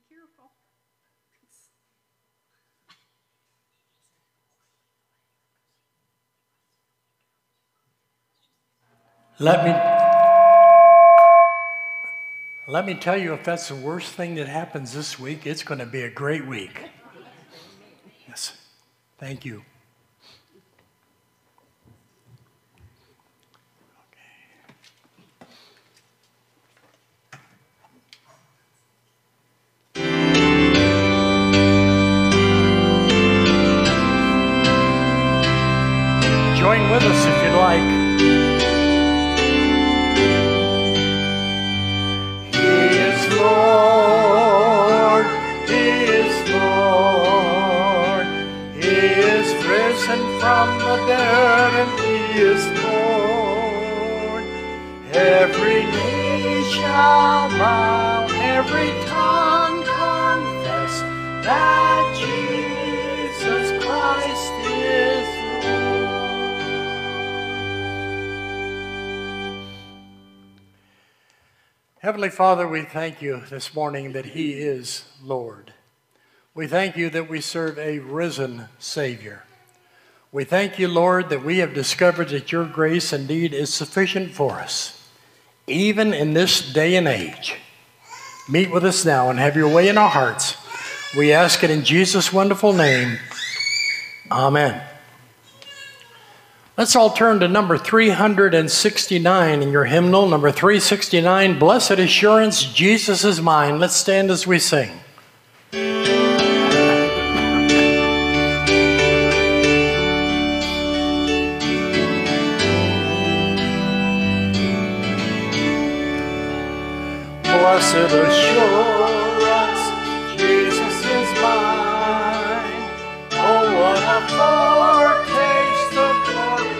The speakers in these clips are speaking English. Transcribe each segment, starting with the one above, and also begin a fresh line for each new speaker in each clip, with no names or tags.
tearful.
Let me tell you, if that's the worst thing that happens this week, it's going to be a great week. Yes. Thank you. Join with us if you'd like. Lord, He is Lord, He is risen from the dead, and He is Lord. Every knee shall bow, every tongue confess that Jesus Christ is Lord. Heavenly Father, we thank you this morning that He is Lord. We thank you that we serve a risen Savior. We thank you, Lord, that we have discovered that your grace indeed is sufficient for us, even in this day and age. Meet with us now and have your way in our hearts. We ask it in Jesus' wonderful name. Amen. Let's all turn to number 369 in your hymnal, number 369, Blessed Assurance, Jesus is Mine. Let's stand as we sing. Blessed assurance, Jesus is mine. Oh, what a foretaste of glory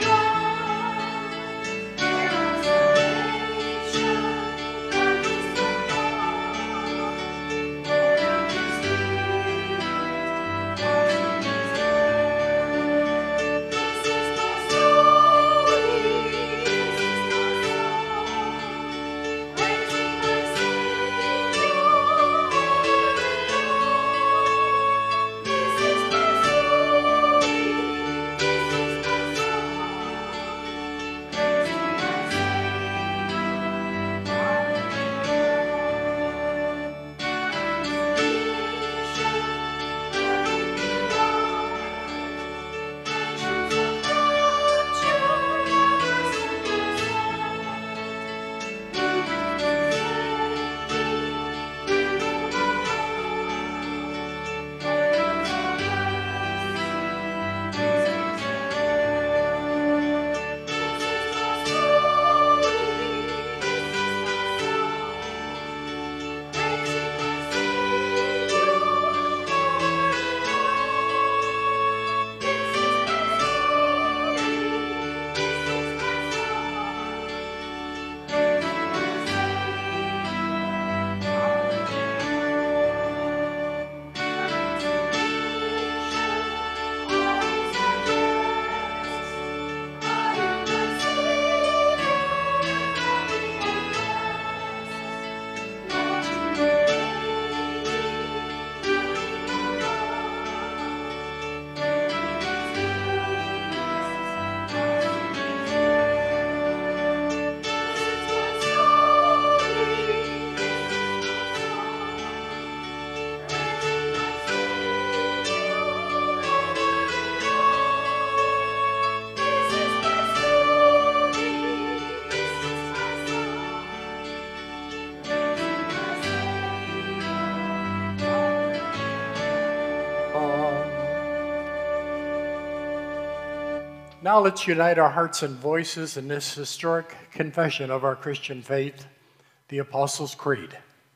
Now let's unite our hearts and voices in this historic confession of our Christian faith, the Apostles' Creed.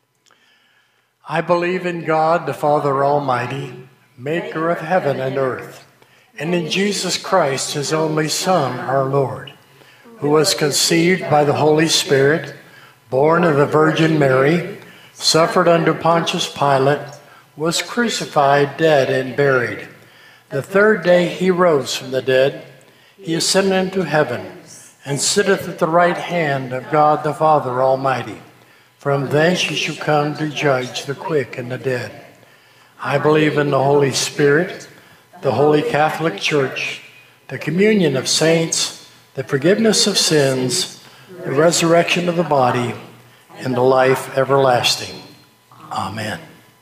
I believe in God, the Father Almighty, maker of heaven and earth, and in Jesus Christ, his only Son, our Lord, who was conceived by the Holy Spirit, born of the Virgin Mary, suffered under Pontius Pilate, was crucified, dead, and buried. The third day he rose from the dead. He ascended into heaven, and sitteth at the right hand of God the Father Almighty. From thence you shall come to judge the quick and the dead. I believe in the Holy Spirit, the Holy Catholic Church, the communion of saints, the forgiveness of sins, the resurrection of the body, and the life everlasting. Amen.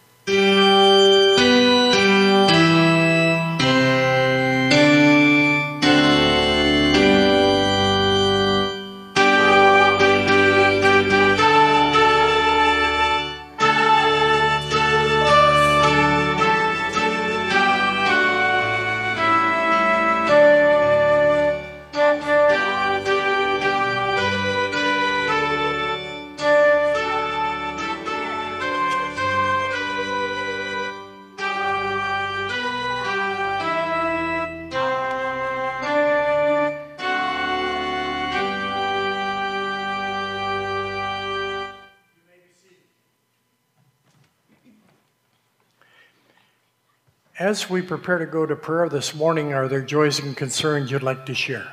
As we prepare to go to prayer this morning, are there joys and concerns you'd like to share?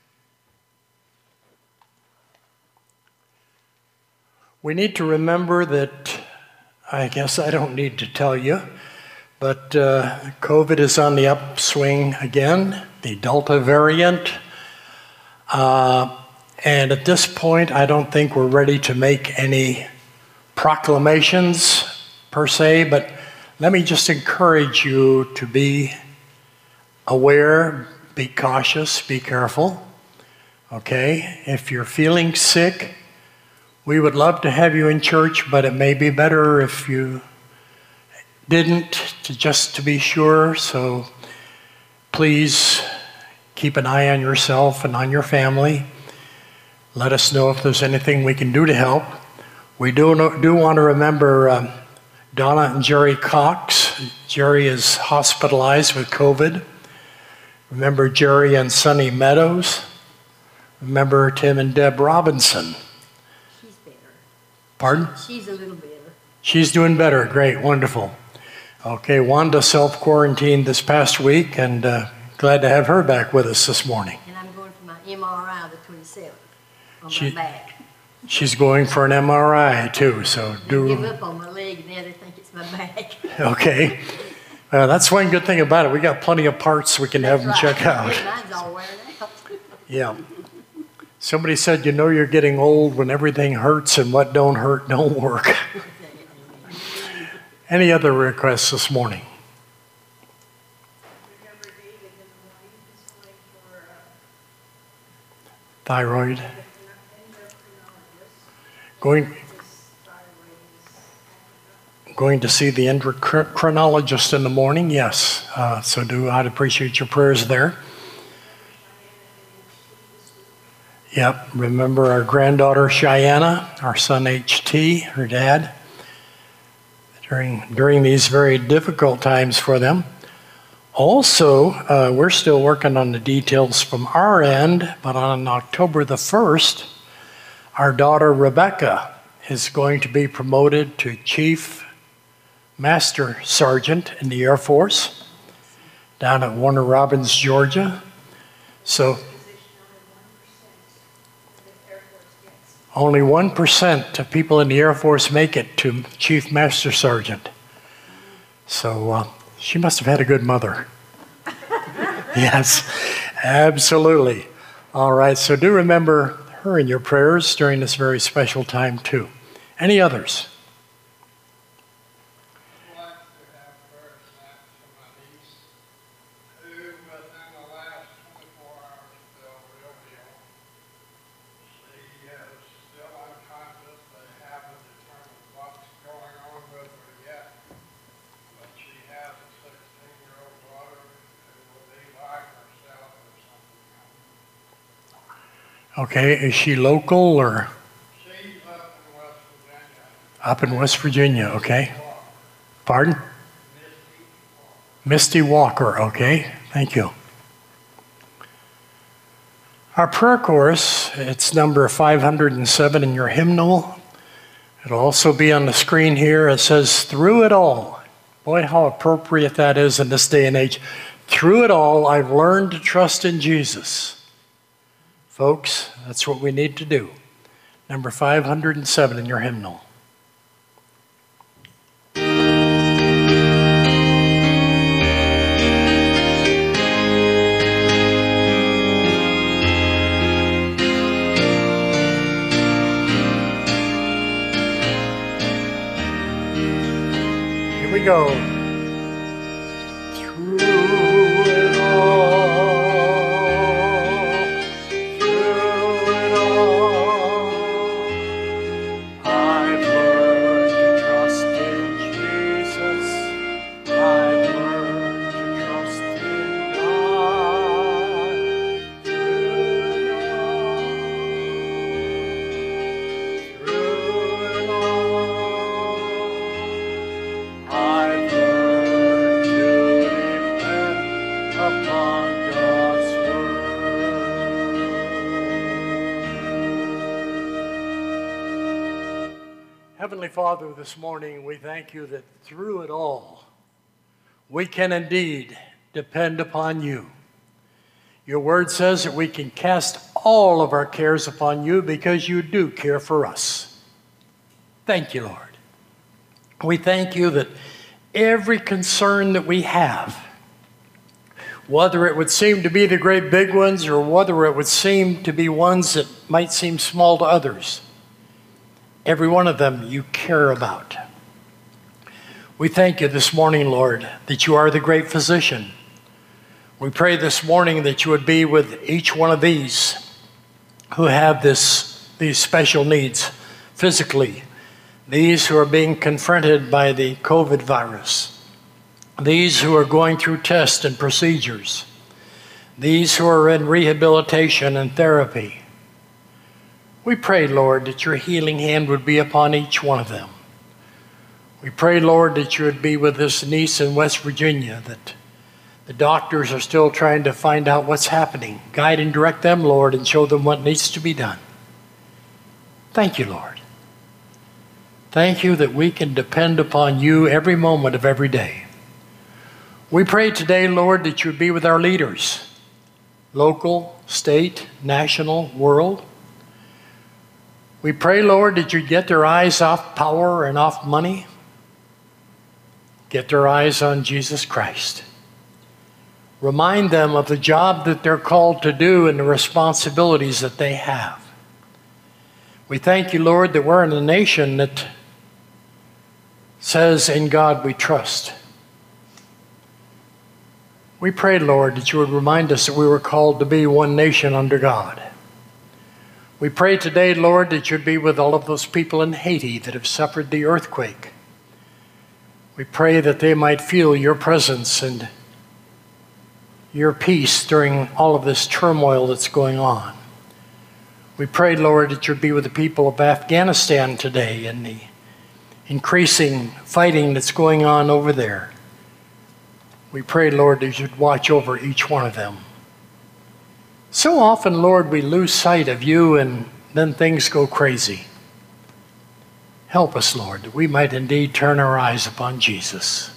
We need to remember that, I guess I don't need to tell you, but COVID is on the upswing again, the Delta variant. And at this point, I don't think we're ready to make any proclamations per se, but let me just encourage you to be aware, be cautious, be careful, okay? If you're feeling sick, we would love to have you in church, but it may be better if you didn't, just to be sure. So please keep an eye on yourself and on your family. Let us know if there's anything we can do to help. We do want to remember Donna and Jerry Cox. Jerry is hospitalized with COVID. Remember Jerry and Sunny Meadows. Remember Tim and Deb Robinson.
She's better.
Pardon?
She's a little better.
She's doing better. Great. Wonderful. Okay, Wanda self-quarantined this past week, and glad to have her back with us this morning.
And I'm going for my MRI the 27th on my back.
She's going for an MRI too, so do...
Give up on my leg and now they think it's my back.
Okay. That's one good thing about it. We got plenty of parts we can have them check out.
Mine's all wearing out.
Yeah. Somebody said, you know you're getting old when everything hurts and what don't hurt don't work. Any other requests this morning? Thyroid. Going to see the endocrinologist in the morning, yes. I'd appreciate your prayers there. Yep, remember our granddaughter Cheyenne, our son HT, her dad, during these very difficult times for them. Also, we're still working on the details from our end, but on October the 1st, our daughter Rebecca is going to be promoted to Chief Master Sergeant in the Air Force down at Warner Robins, Georgia. So only 1% of people in the Air Force make it to Chief Master Sergeant. So she must have had a good mother. Yes, absolutely. All right, so do remember her in your prayers during this very special time too. Any others? Okay, is she local or?
She's up in West Virginia.
Up in West Virginia, okay. Pardon? Misty Walker, okay. Thank you. Our prayer chorus, it's number 507 in your hymnal. It'll also be on the screen here. It says, "Through it all." Boy, how appropriate that is in this day and age. Through it all, I've learned to trust in Jesus. Folks, that's what we need to do. Number 507 in your hymnal. we go. Through it all, I've learned to trust in Jesus. I've learned to trust in God. Through it all, I've learned to depend upon God's word. Heavenly Father, this morning we thank you that through it all, we can indeed depend upon you. Your word says that we can cast all of our cares upon you because you do care for us. Thank you, Lord. We thank you that every concern that we have, whether it would seem to be the great big ones or whether it would seem to be ones that might seem small to others, every one of them you care about. We thank you this morning, Lord, that you are the great physician. We pray this morning that you would be with each one of these who have these special needs physically, these who are being confronted by the COVID virus, these who are going through tests and procedures, these who are in rehabilitation and therapy. We pray, Lord, that your healing hand would be upon each one of them. We pray, Lord, that you would be with this niece in West Virginia, that the doctors are still trying to find out what's happening. Guide and direct them, Lord, and show them what needs to be done. Thank you, Lord. Thank you that we can depend upon you every moment of every day. We pray today, Lord, that you would be with our leaders, local, state, national, world. We pray, Lord, that you'd get their eyes off power and off money. Get their eyes on Jesus Christ. Remind them of the job that they're called to do and the responsibilities that they have. We thank you, Lord, that we're in a nation that says, in God we trust. We pray, Lord, that you would remind us that we were called to be one nation under God. We pray today, Lord, that you'd be with all of those people in Haiti that have suffered the earthquake. We pray that they might feel your presence and your peace during all of this turmoil that's going on. We pray, Lord, that you'd be with the people of Afghanistan today and the increasing fighting that's going on over there. We pray, Lord, that you'd watch over each one of them. So often, Lord, we lose sight of you and then things go crazy. Help us, Lord, that we might indeed turn our eyes upon Jesus.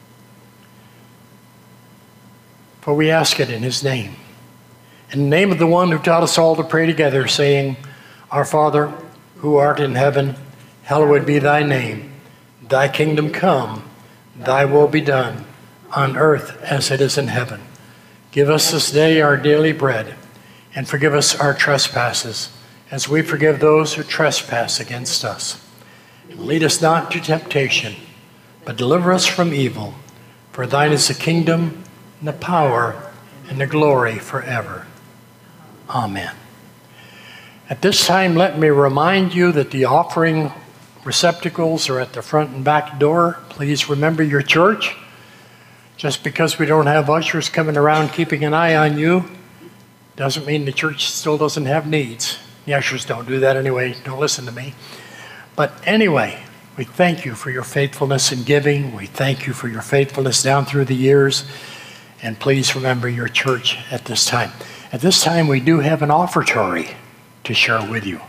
For we ask it in his name. In the name of the one who taught us all to pray together, saying, Our Father, who art in heaven, hallowed be thy name. Thy kingdom come, thy will be done, on earth as it is in heaven. Give us this day our daily bread, and forgive us our trespasses, as we forgive those who trespass against us. And lead us not to temptation, but deliver us from evil. For thine is the kingdom, and the power, and the glory forever. Amen. At this time, let me remind you that the offering receptacles are at the front and back door. Please remember your church. Just because we don't have ushers coming around keeping an eye on you doesn't mean the church still doesn't have needs. The ushers don't do that anyway. Don't listen to me. But anyway, we thank you for your faithfulness in giving. We thank you for your faithfulness down through the years. And please remember your church at this time. At this time, we do have an offertory to share with you.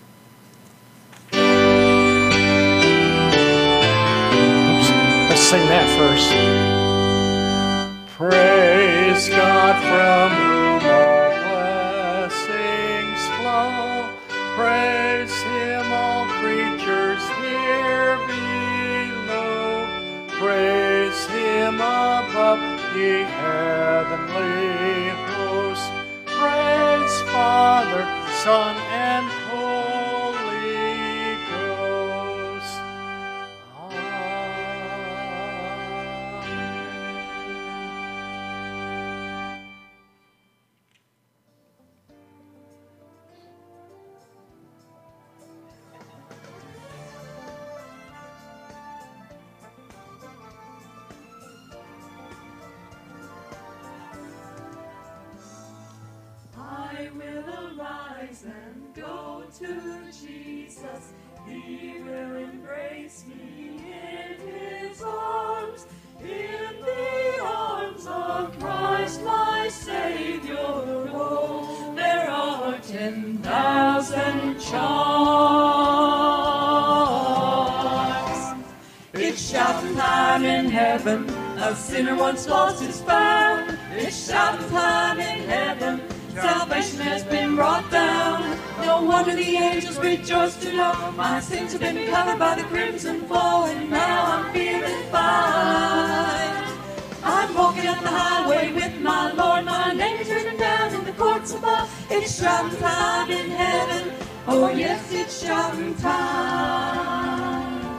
Oops. Let's sing that first. Praise God from whom all blessings flow. Praise him, all creatures here below. Praise him above, ye heavenly hosts. Praise Father, Son, and Holy Ghost.
rise and go to Jesus. He will embrace me in his arms, in the arms of Christ my Savior. Oh, there are 10,000 charms. It's shouting time in heaven, a sinner once lost is found. It's shouting time in heaven, salvation has been brought down. No wonder the angels rejoice to know my sins have been covered by the crimson flow, and now I'm feeling fine. I'm walking up the highway with my Lord, my name is written down in the courts above. It's shouting time in heaven, oh yes, it's shouting time.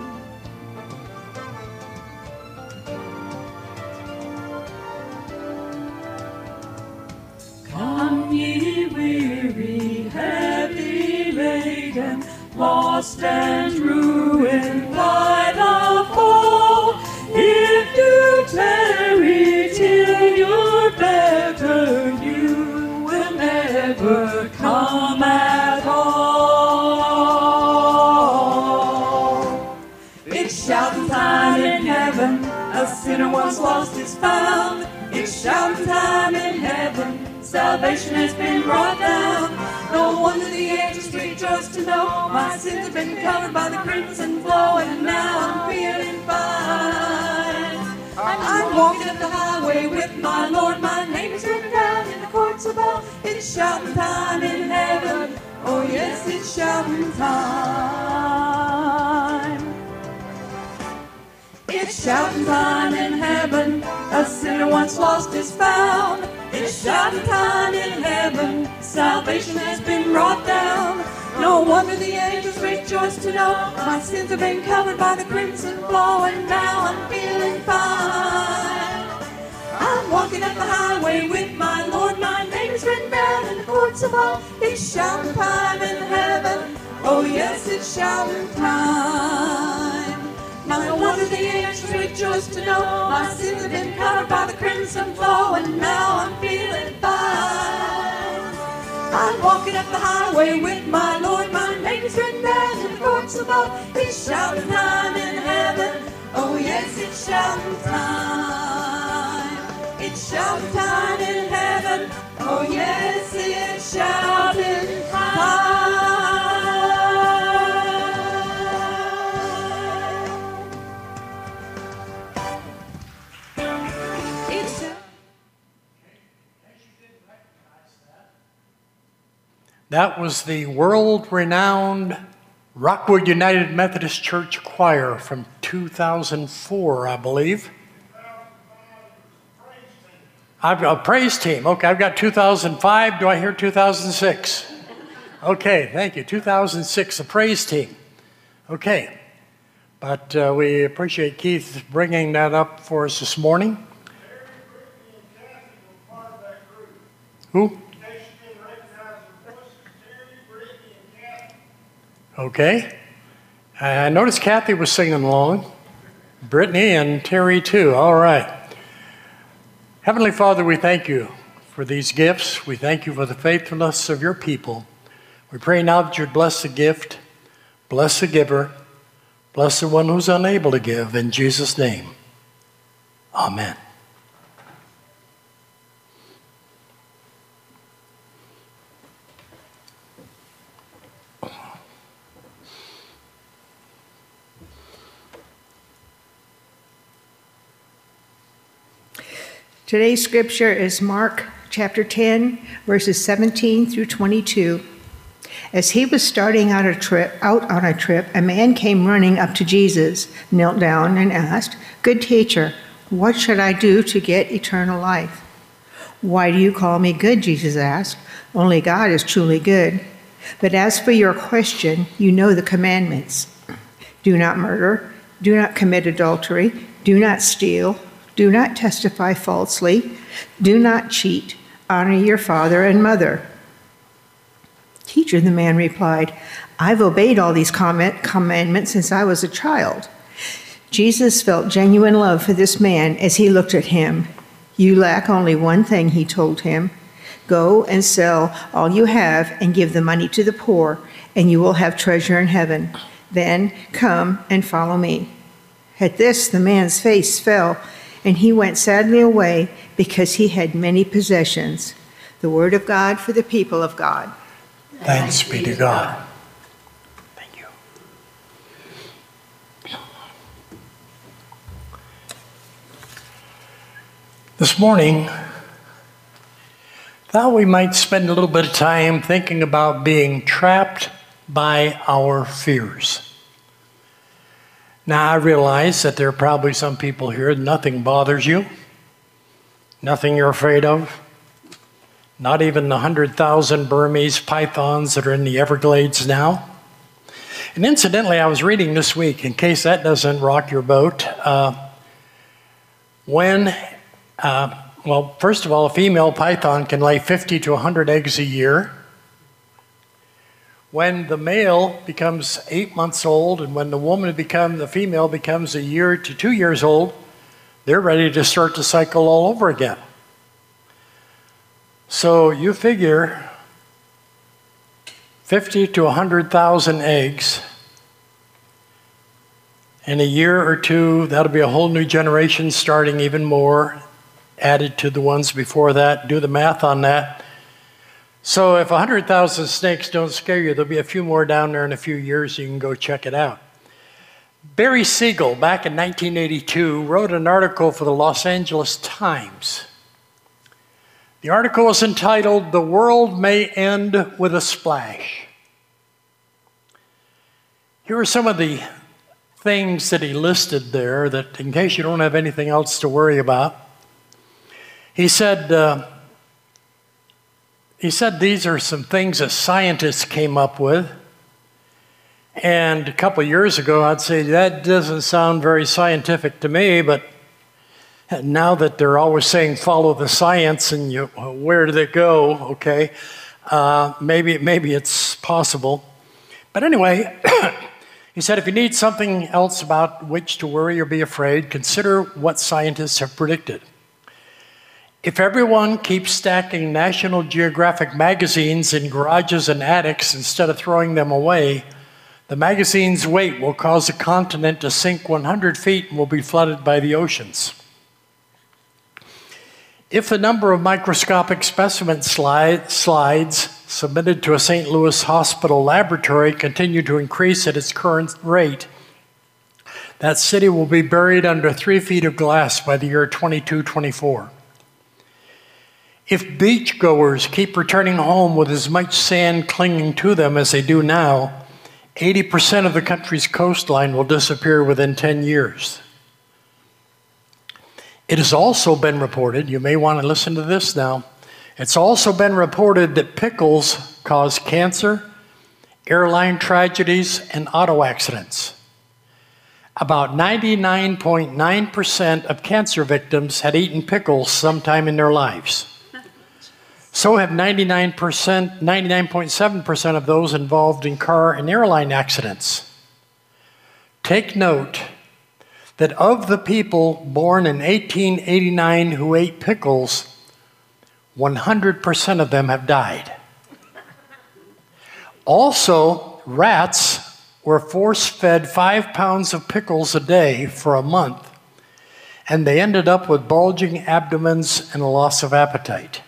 Come ye weary, heavy laden, lost and ruined by the fall. If you tarry till you're better, you will never come at all. It's shouting time in heaven, a sinner once lost is found. It's shouting time in heaven, salvation has been brought down. No wonder the angels rejoice to know my sins have been covered by the crimson flow, and now I'm feeling fine. I'm walking up the highway with my Lord, my name is written down in the courts above. It's shouting time in heaven, oh yes, it's shouting time. It's shouting time in heaven, a sinner once lost is found. It's shouting time in heaven, salvation has been brought down. No wonder the angels rejoice to know my sins have been covered by the crimson flow, and now I'm feeling fine. I'm walking up the highway with my Lord, my name is written down in the courts above. It's shouting time in heaven, oh yes, it's shouting time. No wonder the angels rejoice to know my sins have been covered by the crimson flow, and now I'm feeling fine. I'm walking up the highway with my Lord, my name is written down in the courts above. It's shouting time in heaven, oh yes, it's shouting time. It's shouting time in heaven, oh yes, it's shouting time.
That was the world-renowned Rockwood United Methodist Church Choir from 2004, I believe. I've got a praise team. Okay, I've got 2005. Do I hear 2006? Okay, thank you. 2006, the praise team. Okay, but we appreciate Keith bringing that up for us this morning. Who? Okay. I noticed Kathy was singing along. Brittany and Terry too. All right. Heavenly Father, we thank you for these gifts. We thank you for the faithfulness of your people. We pray now that you'd bless the gift, bless the giver, bless the one who's unable to give. In Jesus' name, amen.
Today's scripture is Mark chapter 10, verses 17 through 22. As he was starting out on a trip, a man came running up to Jesus, knelt down, and asked, "Good teacher, what should I do to get eternal life?" "Why do you call me good?" Jesus asked. "Only God is truly good. But as for your question, you know the commandments. Do not murder, do not commit adultery, do not steal, do not testify falsely, do not cheat, honor your father and mother." "Teacher," the man replied, "I've obeyed all these commandments since I was a child." Jesus felt genuine love for this man as he looked at him. "You lack only one thing," he told him. Go and sell all you have and give the money to the poor, and you will have treasure in heaven. Then come and follow me." At this, the man's face fell, and he went sadly away because he had many possessions. The word of God for the people of God.
Thanks be to God. Thank you. This morning, thought we might spend a little bit of time thinking about being trapped by our fears. Now, I realize that there are probably some people here, nothing bothers you, nothing you're afraid of, not even the 100,000 Burmese pythons that are in the Everglades now. And incidentally, I was reading this week, in case that doesn't rock your boat, well, first of all, a female python can lay 50 to 100 eggs a year. When the male becomes 8 months old, and when the female becomes a year to 2 years old, they're ready to start the cycle all over again. So you figure 50 to 100,000 eggs. In a year or two, that'll be a whole new generation starting, even more, added to the ones before that. Do the math on that. So if 100,000 snakes don't scare you, there'll be a few more down there in a few years. You can go check it out. Barry Siegel, back in 1982, wrote an article for the Los Angeles Times. The article was entitled, "The World May End with a Splash." Here are some of the things that he listed there that, in case you don't have anything else to worry about, he said these are some things that scientists came up with. And a couple of years ago, I'd say that doesn't sound very scientific to me, but now that they're always saying follow the science and where did it go, okay, maybe it's possible. But anyway, he said if you need something else about which to worry or be afraid, consider what scientists have predicted. If everyone keeps stacking National Geographic magazines in garages and attics instead of throwing them away, the magazine's weight will cause the continent to sink 100 feet and will be flooded by the oceans. If the number of microscopic specimen slides submitted to a St. Louis hospital laboratory continue to increase at its current rate, that city will be buried under 3 feet of glass by the year 2224. If beachgoers keep returning home with as much sand clinging to them as they do now, 80% of the country's coastline will disappear within 10 years. It has also been reported, you may want to listen to this now, it's also been reported that pickles cause cancer, airline tragedies, and auto accidents. About 99.9% of cancer victims had eaten pickles sometime in their lives. So have 99.7% of those involved in car and airline accidents. Take note that of the people born in 1889 who ate pickles, 100% of them have died. Also, rats were force-fed 5 pounds of pickles a day for a month, and they ended up with bulging abdomens and a loss of appetite.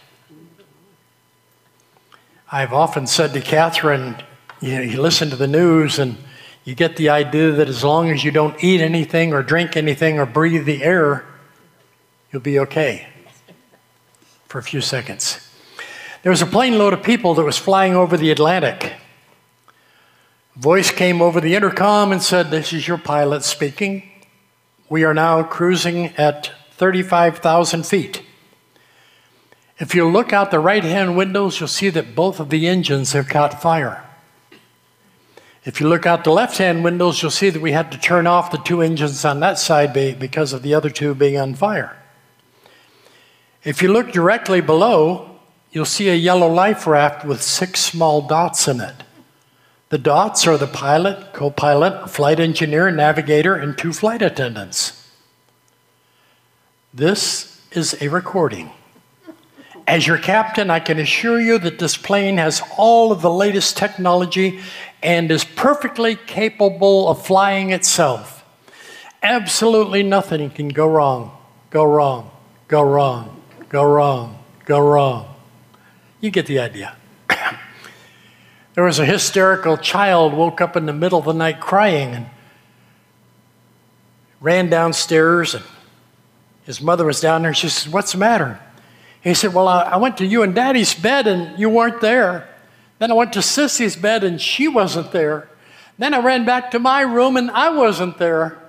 I've often said to Catherine, you listen to the news and you get the idea that as long as you don't eat anything or drink anything or breathe the air, you'll be okay for a few seconds. There was a plane load of people that was flying over the Atlantic. A voice came over the intercom and said, "This is your pilot speaking. We are now cruising at 35,000 feet. If you look out the right-hand windows, you'll see that both of the engines have caught fire. If you look out the left-hand windows, you'll see that we had to turn off the 2 engines on that side because of the other 2 being on fire. If you look directly below, you'll see a yellow life raft with 6 small dots in it. The dots are the pilot, co-pilot, flight engineer, navigator, and 2 flight attendants. This is a recording. As your captain, I can assure you that this plane has all of the latest technology and is perfectly capable of flying itself. Absolutely nothing can go wrong, go wrong, go wrong, go wrong, go wrong. You get the idea. There was a hysterical child woke up in the middle of the night crying and ran downstairs, and his mother was down there. She said, "What's the matter?" He said, "Well, I went to you and Daddy's bed and you weren't there. Then I went to Sissy's bed and she wasn't there. Then I ran back to my room and I wasn't there."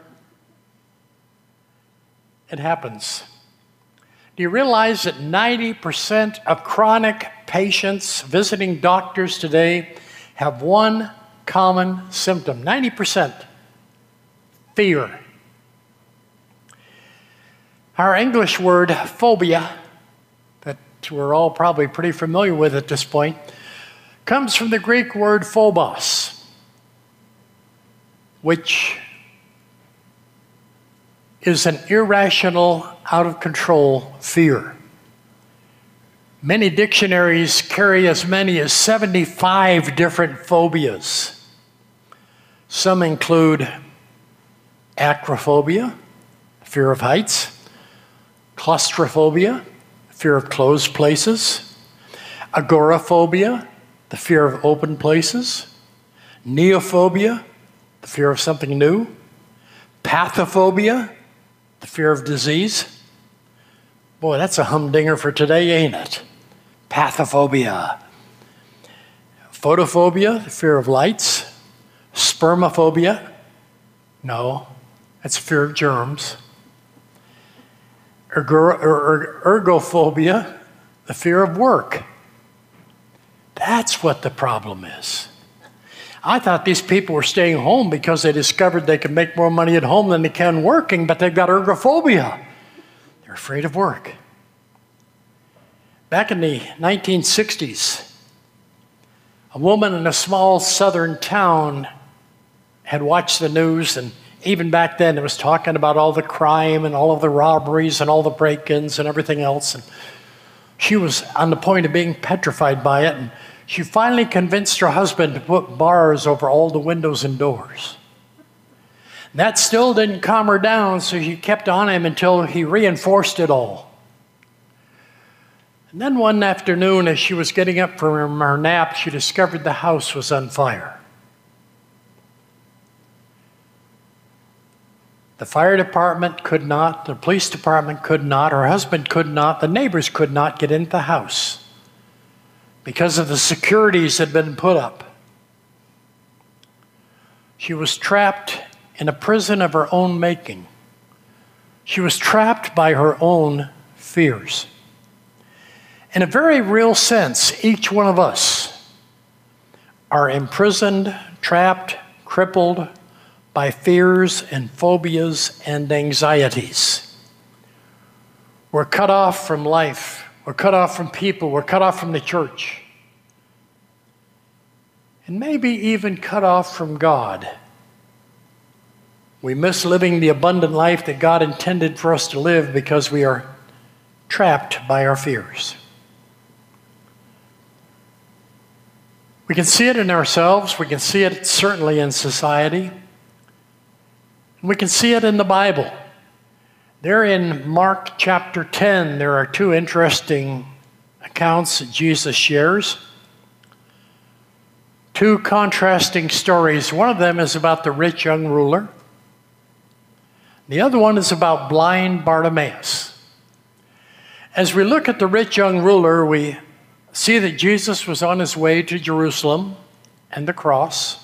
It happens. Do you realize that 90% of chronic patients visiting doctors today have one common symptom? 90%. Fear. Our English word phobia, that we're all probably pretty familiar with at this point, comes from the Greek word phobos, which is an irrational, out of control fear. Many dictionaries carry as many as 75 different phobias. Some include acrophobia, fear of heights; claustrophobia, fear of closed places; agoraphobia, the fear of open places; neophobia, the fear of something new; pathophobia, the fear of disease. Boy, that's a humdinger for today, ain't it? Pathophobia. Photophobia, the fear of lights. Spermophobia, no, that's fear of germs. Ergophobia, the fear of work. That's what the problem is. I thought these people were staying home because they discovered they could make more money at home than they can working, but they've got ergophobia. They're afraid of work. Back in the 1960s, a woman in a small southern town had watched the news, and even back then it was talking about all the crime and all of the robberies and all the break-ins and everything else. And she was on the point of being petrified by it, and she finally convinced her husband to put bars over all the windows and doors. That still didn't calm her down, so she kept on him until he reinforced it all. And then one afternoon, as she was getting up from her nap, she discovered the house was on fire. The fire department could not, the police department could not, her husband could not, the neighbors could not get into the house because of the securities that had been put up. She was trapped in a prison of her own making. She was trapped by her own fears. In a very real sense, each one of us are imprisoned, trapped, crippled by fears and phobias and anxieties. We're cut off from life. We're cut off from people. We're cut off from the church. And maybe even cut off from God. We miss living the abundant life that God intended for us to live because we are trapped by our fears. We can see it in ourselves. We can see it certainly in society. We can see it in the Bible. There in Mark chapter 10, there are two interesting accounts that Jesus shares. Two contrasting stories. One of them is about the rich young ruler. The other one is about blind Bartimaeus. As we look at the rich young ruler, we see that Jesus was on his way to Jerusalem and the cross.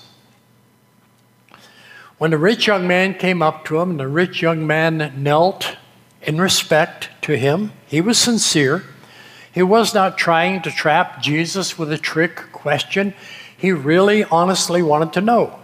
When the rich young man came up to him, and the rich young man knelt in respect to him, he was sincere. He was not trying to trap Jesus with a trick question. He really honestly wanted to know.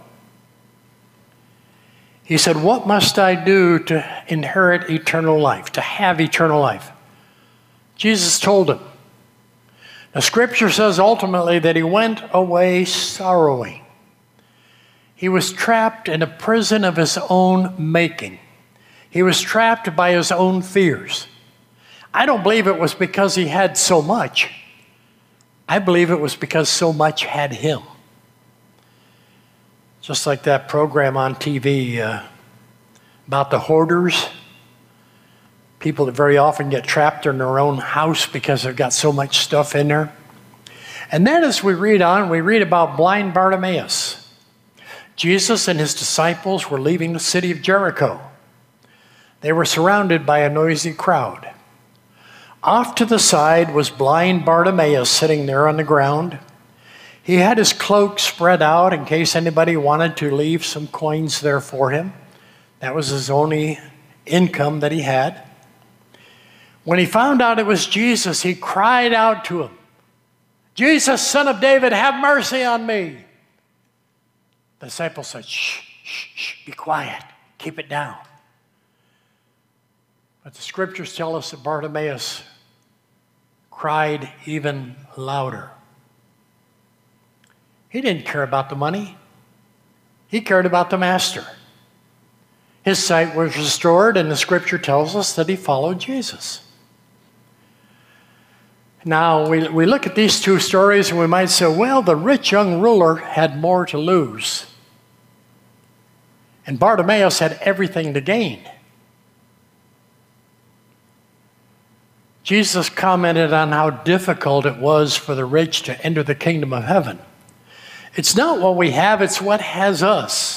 He said, "What must I do to inherit eternal life, to have eternal life?" Jesus told him. The scripture says ultimately that he went away sorrowing. He was trapped in a prison of his own making. He was trapped by his own fears. I don't believe it was because he had so much. I believe it was because so much had him. Just like that program on TV about the hoarders. People that very often get trapped in their own house because they've got so much stuff in there. And then as we read on, we read about blind Bartimaeus. Jesus and his disciples were leaving the city of Jericho. They were surrounded by a noisy crowd. Off to the side was blind Bartimaeus sitting there on the ground. He had his cloak spread out in case anybody wanted to leave some coins there for him. That was his only income that he had. When he found out it was Jesus, he cried out to him, "Jesus, Son of David, have mercy on me." The disciples said, "Shh, shh, shh, be quiet, keep it down." But the scriptures tell us that Bartimaeus cried even louder. He didn't care about the money. He cared about the master. His sight was restored, and the scripture tells us that he followed Jesus. Now, we look at these two stories and we might say, well, the rich young ruler had more to lose. And Bartimaeus had everything to gain. Jesus commented on how difficult it was for the rich to enter the kingdom of heaven. It's not what we have, it's what has us.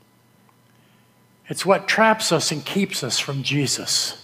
It's what traps us and keeps us from Jesus.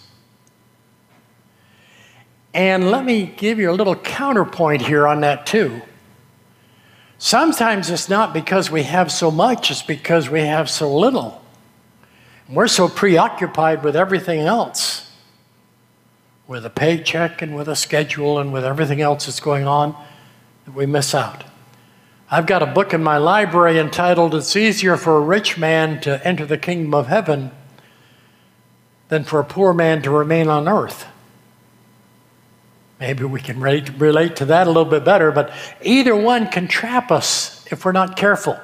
And let me give you a little counterpoint here on that too. Sometimes it's not because we have so much, it's because we have so little. We're so preoccupied with everything else, with a paycheck and with a schedule and with everything else that's going on, that we miss out. I've got a book in my library entitled, "It's Easier for a Rich Man to Enter the Kingdom of Heaven than for a Poor Man to Remain on Earth." Maybe we can relate to that a little bit better, but either one can trap us if we're not careful.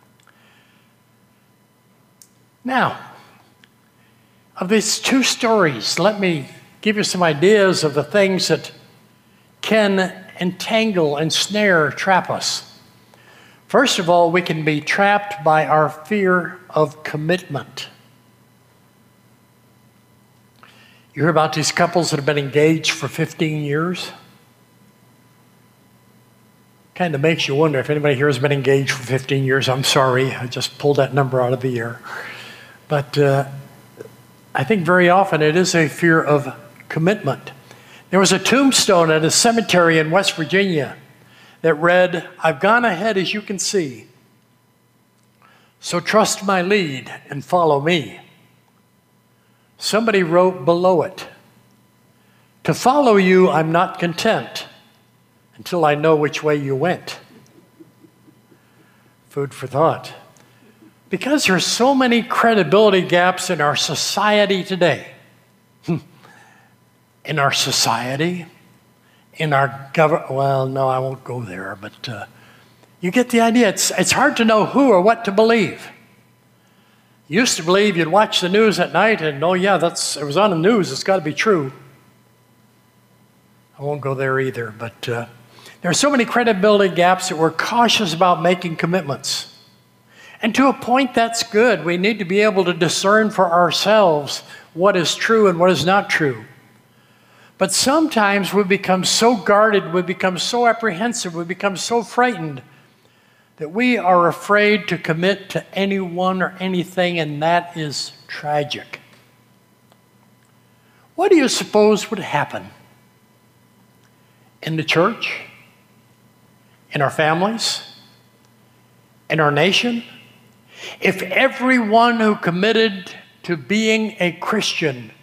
Now, of these two stories, let me give you some ideas of the things that can entangle, ensnare, trap us. First of all, we can be trapped by our fear of commitment. You hear about these couples that have been engaged for 15 years? Kind of makes you wonder if anybody here has been engaged for 15 years. I'm sorry, I just pulled that number out of the air. But I think very often it is a fear of commitment. There was a tombstone at a cemetery in West Virginia that read, "I've gone ahead as you can see, so trust my lead and follow me." Somebody wrote below it, "To follow you, I'm not content until I know which way you went." Food for thought. Because there's so many credibility gaps in our society today, in our society, in our government, well, no, I won't go there, but you get the idea. It's hard to know who or what to believe. You used to believe you'd watch the news at night and, oh yeah, it was on the news, it's got to be true. I won't go there either, but there are so many credibility gaps that we're cautious about making commitments. And to a point, that's good. We need to be able to discern for ourselves what is true and what is not true. But sometimes we become so guarded, we become so apprehensive, we become so frightened that we are afraid to commit to anyone or anything, and that is tragic. What do you suppose would happen in the church, in our families, in our nation, if everyone who committed to being a Christian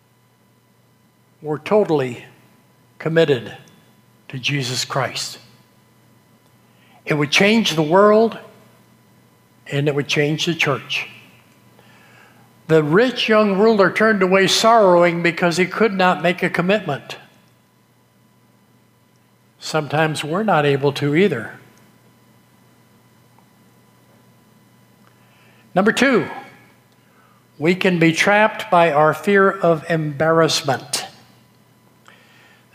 were totally committed to Jesus Christ? It would change the world, and it would change the church. The rich young ruler turned away sorrowing because he could not make a commitment. Sometimes we're not able to either. Number two, we can be trapped by our fear of embarrassment.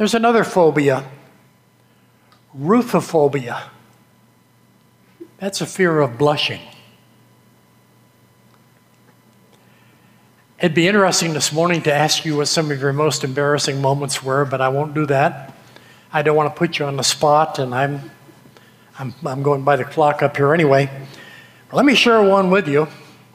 There's another phobia, ruthophobia. That's a fear of blushing. It'd be interesting this morning to ask you what some of your most embarrassing moments were, but I won't do that. I don't want to put you on the spot, and I'm going by the clock up here anyway. Let me share one with you.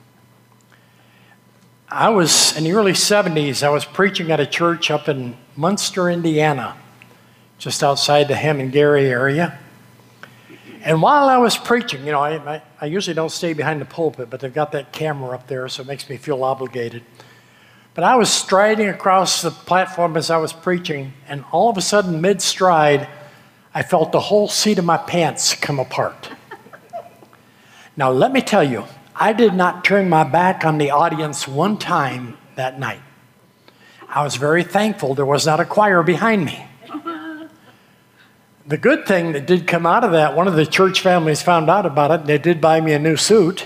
I was in the early 70s. I was preaching at a church up in Munster, Indiana, just outside the Hem-and-Gary area. And while I was preaching, you know, I usually don't stay behind the pulpit, but they've got that camera up there, so it makes me feel obligated. But I was striding across the platform as I was preaching, and all of a sudden, mid-stride, I felt the whole seat of my pants come apart. Now, let me tell you, I did not turn my back on the audience one time that night. I was very thankful there was not a choir behind me. The good thing that did come out of that, one of the church families found out about it, and they did buy me a new suit.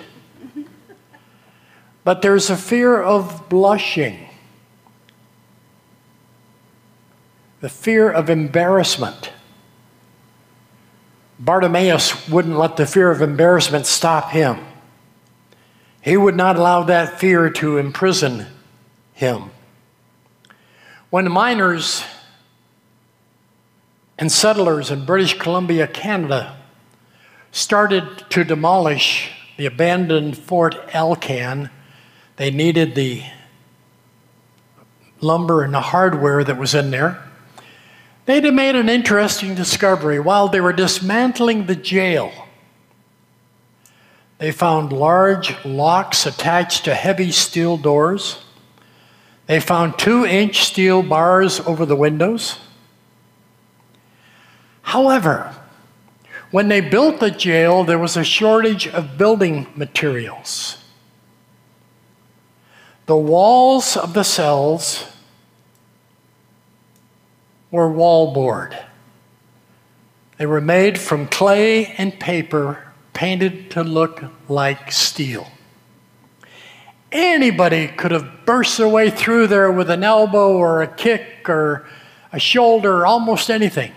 But there's a fear of blushing, the fear of embarrassment. Bartimaeus wouldn't let the fear of embarrassment stop him. He would not allow that fear to imprison him. When the miners and settlers in British Columbia, Canada, started to demolish the abandoned Fort Alcan, they needed the lumber and the hardware that was in there. They'd have made an interesting discovery. While they were dismantling the jail, they found large locks attached to heavy steel doors. They found 2-inch steel bars over the windows. However, when they built the jail, there was a shortage of building materials. The walls of the cells were wallboard. They were made from clay and paper, painted to look like steel. Anybody could have burst their way through there with an elbow or a kick or a shoulder or almost anything.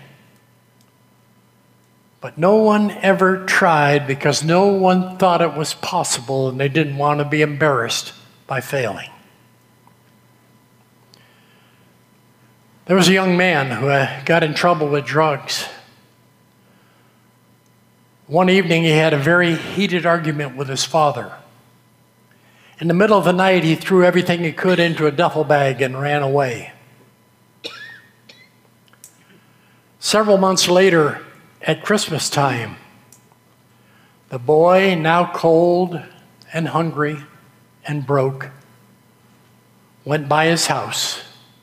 But no one ever tried because no one thought it was possible and they didn't want to be embarrassed by failing. There was a young man who got in trouble with drugs. One evening he had a very heated argument with his father. In the middle of the night he threw everything he could into a duffel bag and ran away. Several months later, at Christmas time, the boy, now cold and hungry and broke, went by his house.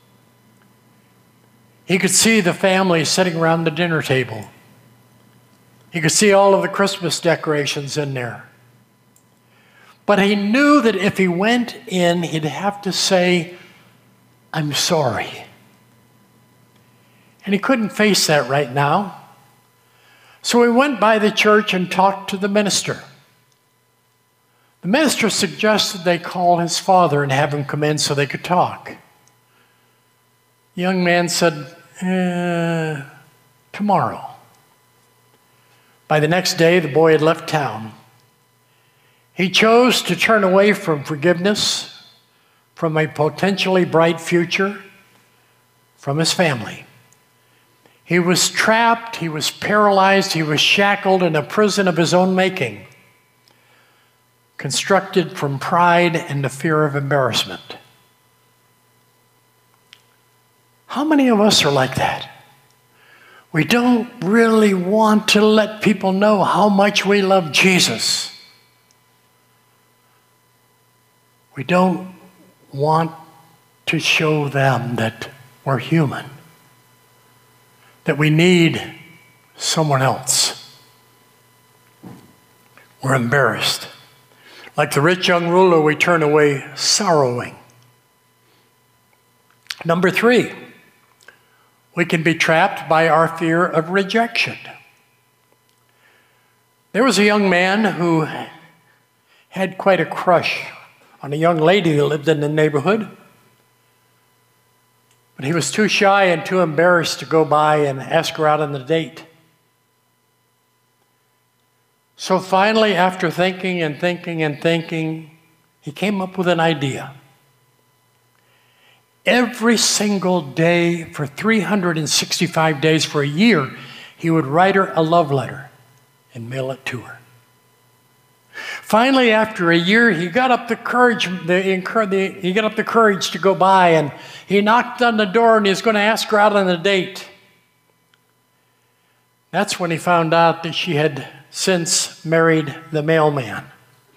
He could see the family sitting around the dinner table. He could see all of the Christmas decorations in there. But he knew that if he went in, he'd have to say, "I'm sorry." And he couldn't face that right now. So he went by the church and talked to the minister. The minister suggested they call his father and have him come in so they could talk. The young man said, tomorrow. By the next day, the boy had left town. He chose to turn away from forgiveness, from a potentially bright future, from his family. He was trapped, he was paralyzed, he was shackled in a prison of his own making, constructed from pride and the fear of embarrassment. How many of us are like that? We don't really want to let people know how much we love Jesus. We don't want to show them that we're human, that we need someone else. We're embarrassed. Like the rich young ruler, we turn away sorrowing. Number 3, we can be trapped by our fear of rejection. There was a young man who had quite a crush on a young lady that lived in the neighborhood. But he was too shy and too embarrassed to go by and ask her out on the date. So finally, after thinking and thinking and thinking, he came up with an idea. Every single day for 365 days for a year, he would write her a love letter and mail it to her. Finally, after a year, he got up the courage. He got up the courage to go by, and he knocked on the door, and he was going to ask her out on a date. That's when he found out that she had since married the mailman.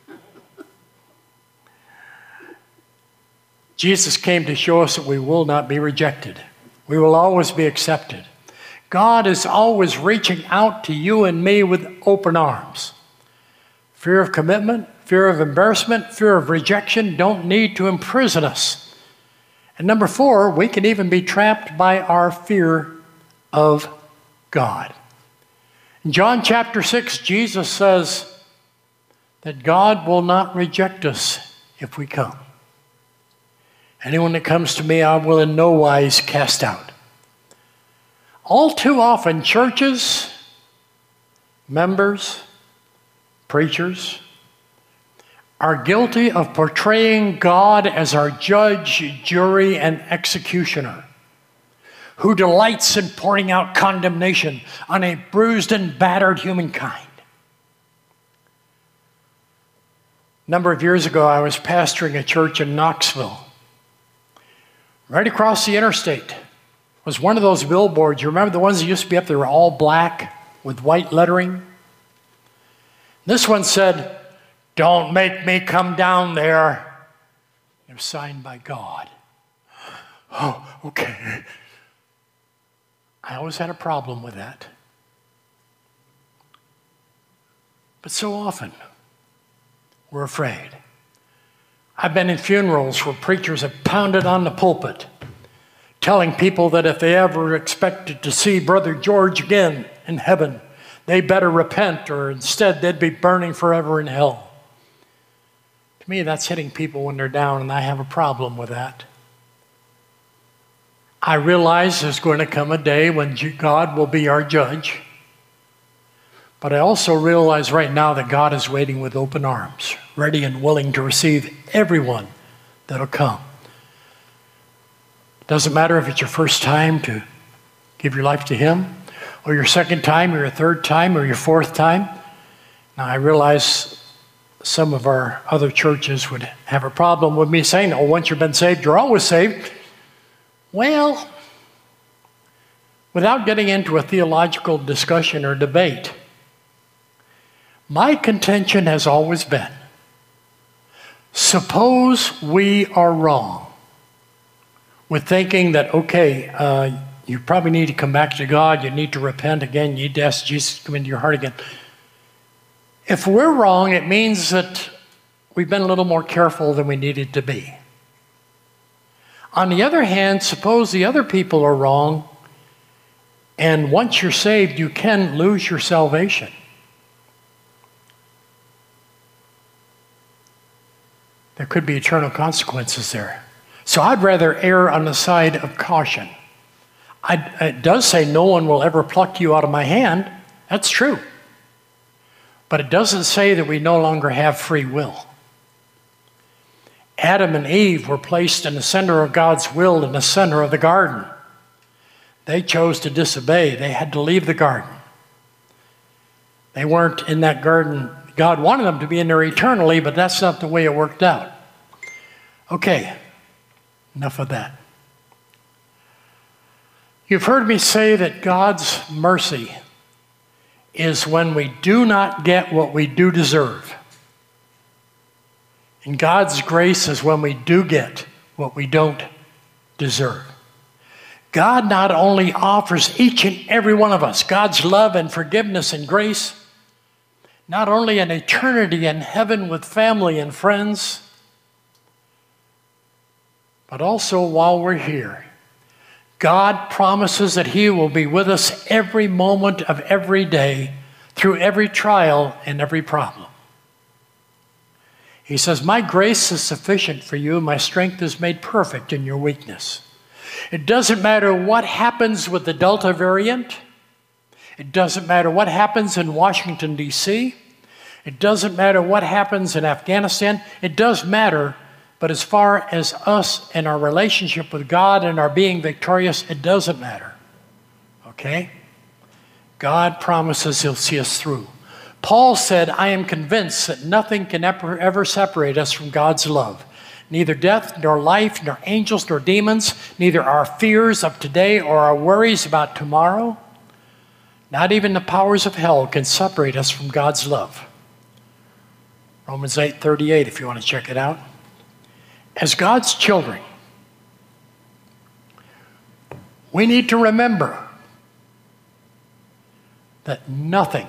Jesus came to show us that we will not be rejected. We will always be accepted. God is always reaching out to you and me with open arms. Fear of commitment, fear of embarrassment, fear of rejection don't need to imprison us. And number 4, we can even be trapped by our fear of God. In John chapter 6, Jesus says that God will not reject us if we come. Anyone that comes to me, I will in no wise cast out. All too often, churches, members, preachers are guilty of portraying God as our judge, jury, and executioner, who delights in pouring out condemnation on a bruised and battered humankind. A number of years ago, I was pastoring a church in Knoxville. Right across the interstate was one of those billboards. You remember the ones that used to be up there, all black with white lettering? This one said, "Don't make me come down there." It was signed by God. Oh, okay. I always had a problem with that. But so often, we're afraid. I've been in funerals where preachers have pounded on the pulpit, telling people that if they ever expected to see Brother George again in heaven, they better repent, or instead they'd be burning forever in hell. To me, that's hitting people when they're down, and I have a problem with that. I realize there's going to come a day when God will be our judge. But I also realize right now that God is waiting with open arms, ready and willing to receive everyone that'll come. Doesn't matter if it's your first time to give your life to Him, or your second time, or your third time, or your fourth time. Now, I realize some of our other churches would have a problem with me saying, "Oh, once you've been saved, you're always saved." Well, without getting into a theological discussion or debate, my contention has always been, suppose we are wrong with thinking that, okay, you probably need to come back to God, you need to repent again, you need to ask Jesus to come into your heart again. If we're wrong, it means that we've been a little more careful than we needed to be. On the other hand, suppose the other people are wrong, and once you're saved, you can lose your salvation. There could be eternal consequences there. So I'd rather err on the side of caution. It does say no one will ever pluck you out of my hand. That's true. But it doesn't say that we no longer have free will. Adam and Eve were placed in the center of God's will, in the center of the garden. They chose to disobey. They had to leave the garden. They weren't in that garden. God wanted them to be in there eternally, but that's not the way it worked out. Okay, enough of that. You've heard me say that God's mercy is when we do not get what we do deserve. And God's grace is when we do get what we don't deserve. God not only offers each and every one of us God's love and forgiveness and grace, not only an eternity in heaven with family and friends, but also while we're here. God promises that He will be with us every moment of every day, through every trial and every problem. He says, "My grace is sufficient for you. My strength is made perfect in your weakness." It doesn't matter what happens with the Delta variant. It doesn't matter what happens in Washington, D.C. It doesn't matter what happens in Afghanistan. It does matter, but as far as us and our relationship with God and our being victorious, it doesn't matter. Okay? God promises He'll see us through. Paul said, I am convinced that nothing can ever separate us from God's love. Neither death, nor life, nor angels, nor demons, neither our fears of today or our worries about tomorrow, not even the powers of hell can separate us from God's love. Romans 8:38, if you want to check it out. As God's children, we need to remember that nothing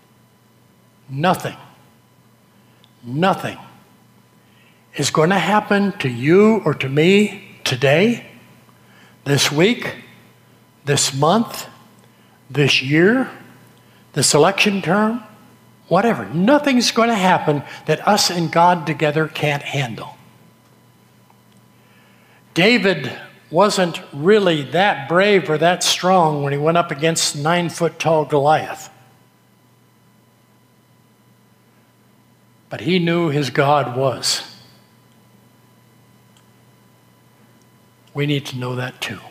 is going to happen to you or to me today, this week, this month, this year, this election term, whatever. Nothing's going to happen that us and God together can't handle. David wasn't really that brave or that strong when he went up against 9-foot-tall Goliath. But he knew his God was. We need to know that too.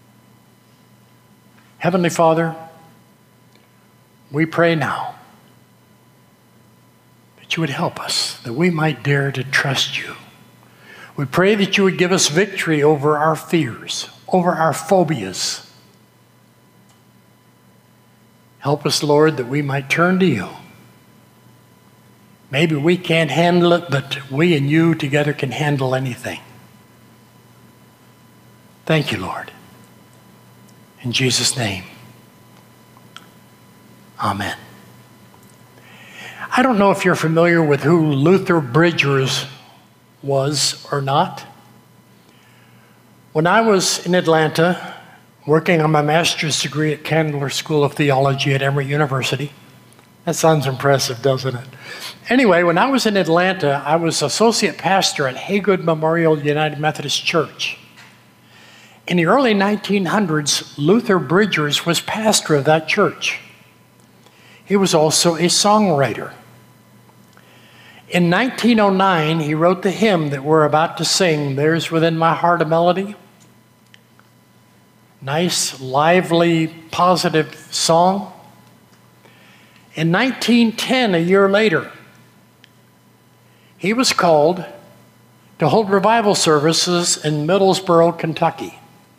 Heavenly Father, we pray now that you would help us, that we might dare to trust you. We pray that you would give us victory over our fears, over our phobias. Help us, Lord, that we might turn to you. Maybe we can't handle it, but we and you together can handle anything. Thank you, Lord. In Jesus' name, amen. I don't know if you're familiar with who Luther Bridgers was or not. When I was in Atlanta, working on my master's degree at Candler School of Theology at Emory University, that sounds impressive, doesn't it? Anyway, when I was in Atlanta, I was associate pastor at Haygood Memorial United Methodist Church. In the early 1900s, Luther Bridgers was pastor of that church. He was also a songwriter. In 1909, he wrote the hymn that we're about to sing, There's Within My Heart a Melody. Nice, lively, positive song. In 1910, a year later, he was called to hold revival services in Middlesboro, Kentucky.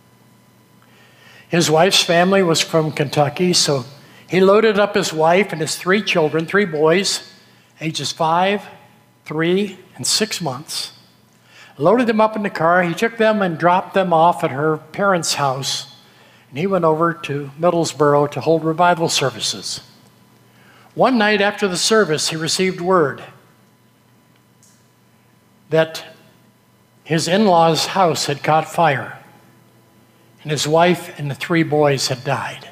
His wife's family was from Kentucky, so he loaded up his wife and his 3 children, 3 boys, ages 5, 3, and 6 months. Loaded them up in the car. He took them and dropped them off at her parents' house, and he went over to Middlesboro to hold revival services. One night after the service, he received word that his in-laws' house had caught fire, and his wife and the 3 boys had died.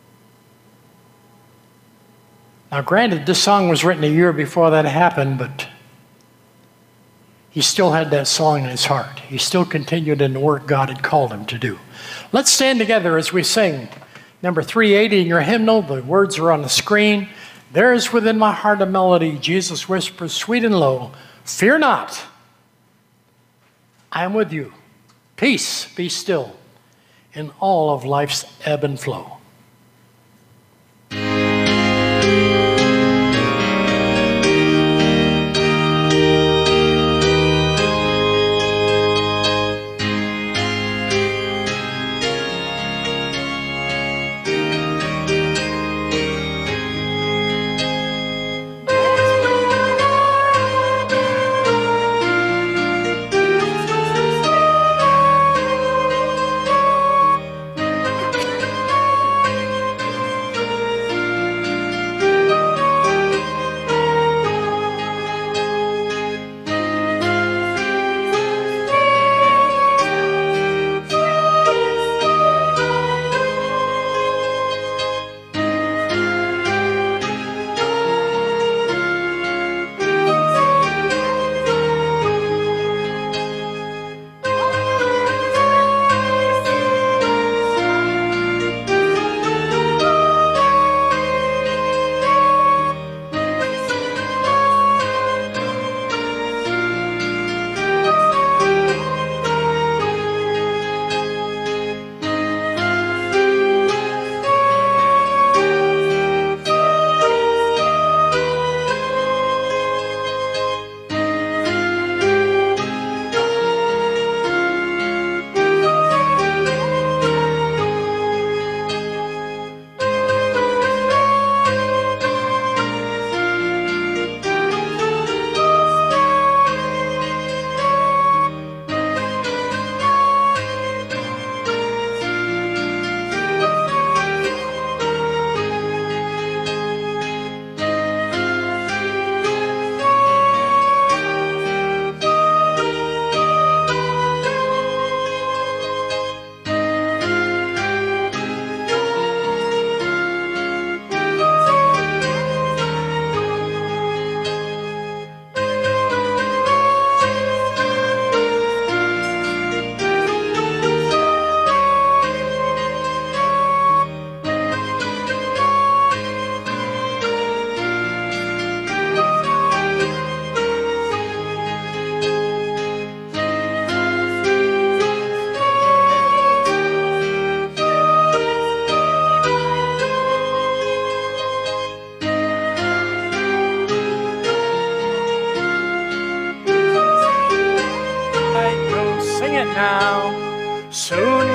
Now, granted, this song was written a year before that happened, but he still had that song in his heart. He still continued in the work God had called him to do. Let's stand together as we sing number 380 in your hymnal. The words are on the screen. There is within my heart a melody, Jesus whispers sweet and low, fear not, I am with you. Peace, be still in all of life's ebb and flow.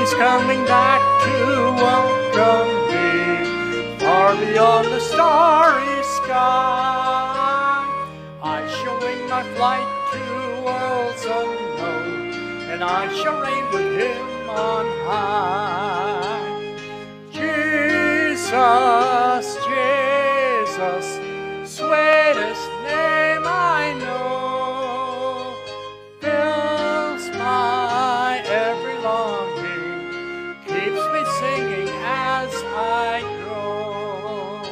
He's coming back to welcome me far beyond the starry sky. I shall wing my flight to worlds unknown, and I shall reign with him on high. Jesus, Jesus, sweetest name I know, fills my every longing, keeps me singing as I go.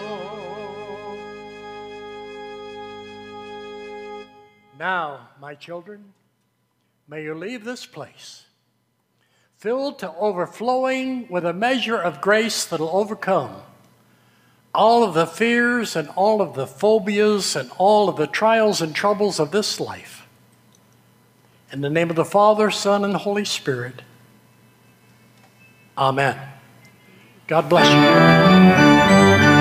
Now, my children, may you leave this place filled to overflowing with a measure of grace that'll overcome all of the fears and all of the phobias and all of the trials and troubles of this life. In the name of the Father, Son, and Holy Spirit, amen. God bless you.